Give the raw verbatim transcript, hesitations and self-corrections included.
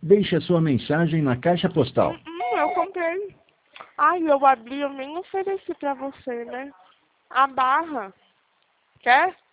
Deixe a sua mensagem na caixa postal. Hum, hum, eu comprei. Ai, eu abri, eu nem ofereci pra você, né? A barra. Quer?